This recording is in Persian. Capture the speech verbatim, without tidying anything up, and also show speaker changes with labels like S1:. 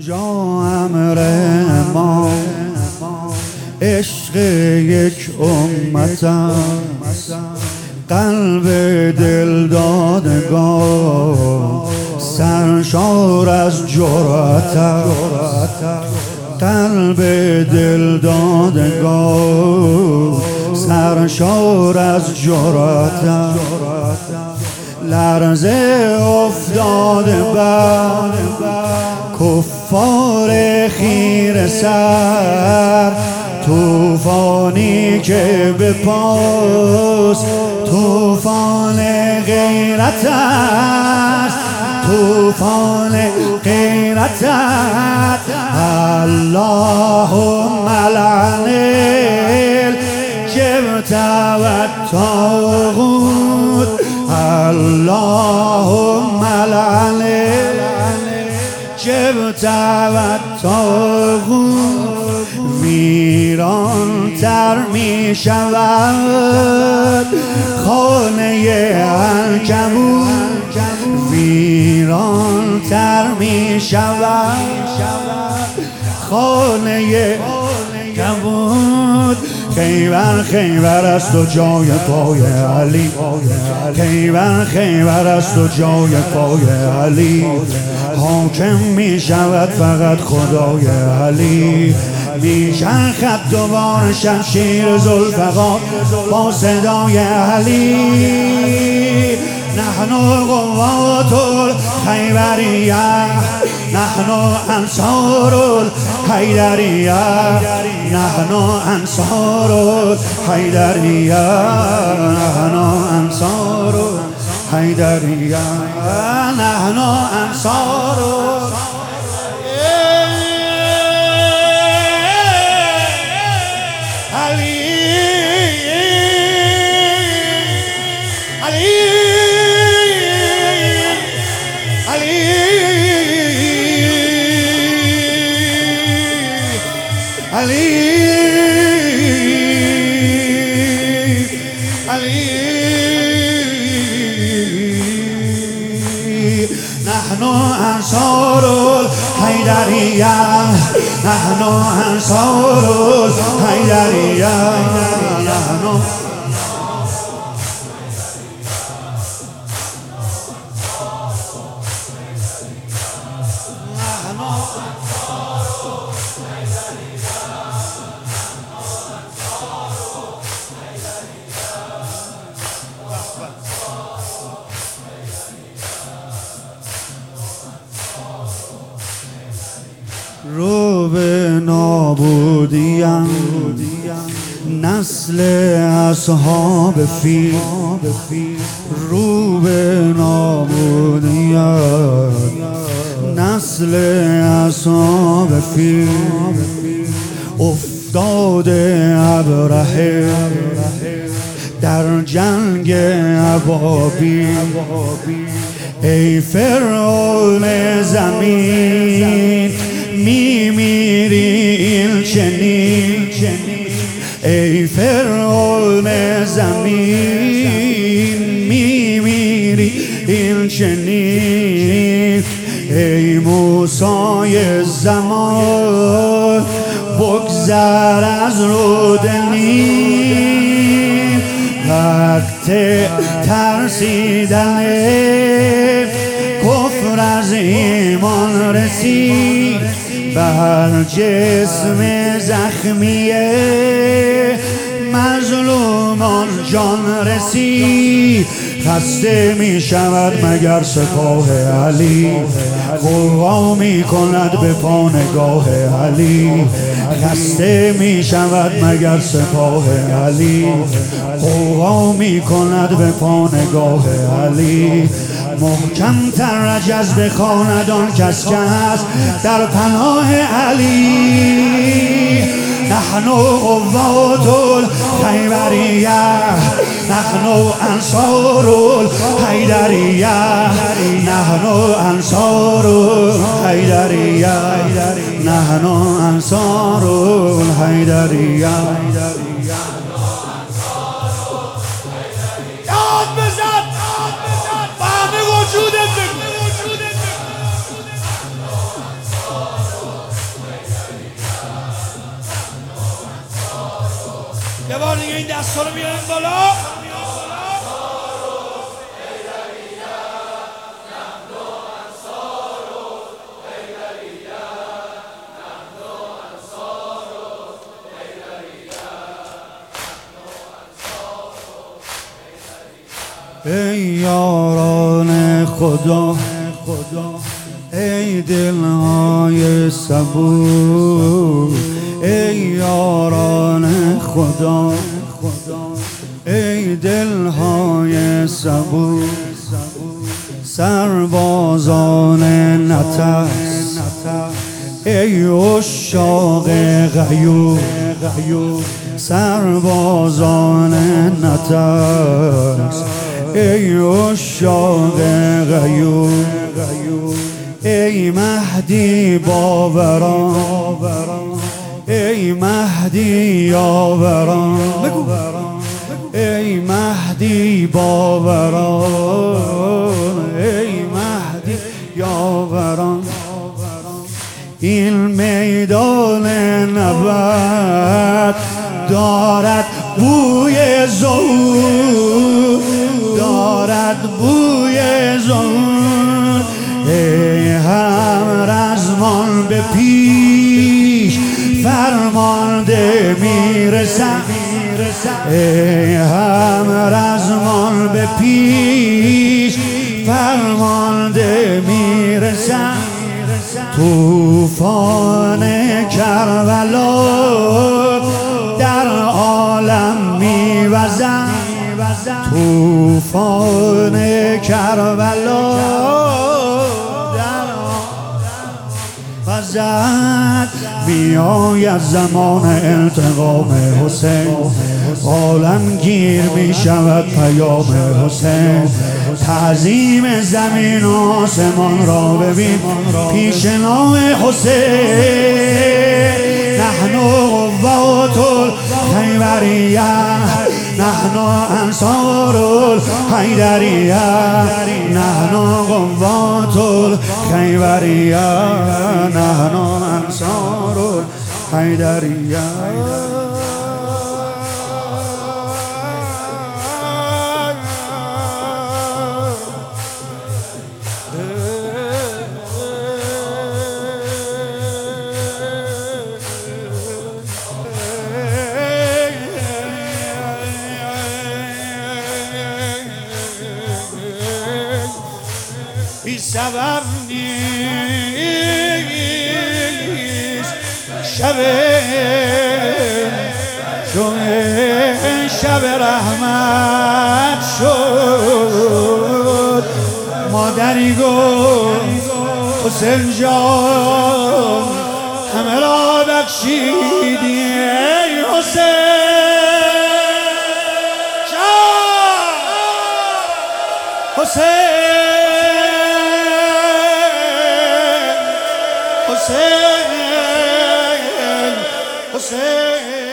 S1: اینجا امر ما عشق یک امت است، قلب دل دادگاه سرشار از جرأت است، قلب دل دادگاه سرشار از جرأت است. لرزه افتاده بر کفار خیره سر، طوفانی که به پاس طوفان غیرت است، طوفان غیرت است. اللهم لعن الجبت والطاغوت، اللهم لعن الجبت والطاغوت. ویران تر می شود خانه عنکبوت، ویران تر می شود خانه عنکبوت. خیبر خیبر است و جای پای علی، خیبر خیبر است و جای پای علی. حاکم می شود فقط خدای علی، می چرخد دوباره شمشیر ذوالفقار با صدای علی. نحن قوات الخیبریه، نحن انصار الحیدریه، نحن انصار الحیدریه، نحن انصار الحیدریه، نحن انصار علی. علی علی علی علی. نحن انصار الحیدریه، نحن انصار الحیدریه، نحن رو به نابودیم نسل اصحاب فیل، رو به نابودیم نسل اصحاب فیل. افتاده ابرهه در جنگ ابابیل، ای فرعون زمین میمیری این چنین، ای فرعون زمین میمیری این چنین. ای موسی زمان بگذر از رود نیل، وقت ترسیدن کفر از ایمان رسید، بر جسم زخمی مظلومان جان رسید. خسته می شود مگر سپاه علی، غوغا می کند به پا نگاه علی. خسته می شود مگر سپاه علی، غوغا می کند به پا نگاه علی. محکم تر رجز بخواند آن کس که هست در پناه علی. نحن قوات الخیبریه، نحن انصار الحیدریه، نحن انصار الحیدریه، نحن انصار الحیدریه.
S2: یاد بزن فهم وجودت بگو. بار دیگه این دستا رو بیاریم بالا.
S1: ای یاران خدا، ای دلهای صبور، ای یاران خدا، ای دلهای صبور، سربازان نترس، ای عشاق غیور، سربازان نترس، ای عشاق غیور، ای مهدی باوران، ای مهدی یاوران، ای مهدی باوران، ای مهدی یاوران. این میدان نبرد دارد بوی ظهور، دارد بوی ظهور. ای همرزمان به پیش فرمانده میرسم، ای همرزمان به پیش فرمانده میرسم. طوفان کربلا در عالم میوزد، طوفان کربلا در وزد. میآید زمان انتقام حسین، عالم گیر می شود پیام حسین. تعظیم زمین و آسمان را ببین پیش نام حسین. نحن قوات الخیبریه، نحن انصار الحیدریه، نحن قوات الخیبریه، نحن انصار الحیدریه. بی سبب نیست شب، چون شب رحمت شد. مادری گفت حسین جان همه را بخشیدی ای حسین جان، حسین حسین حسین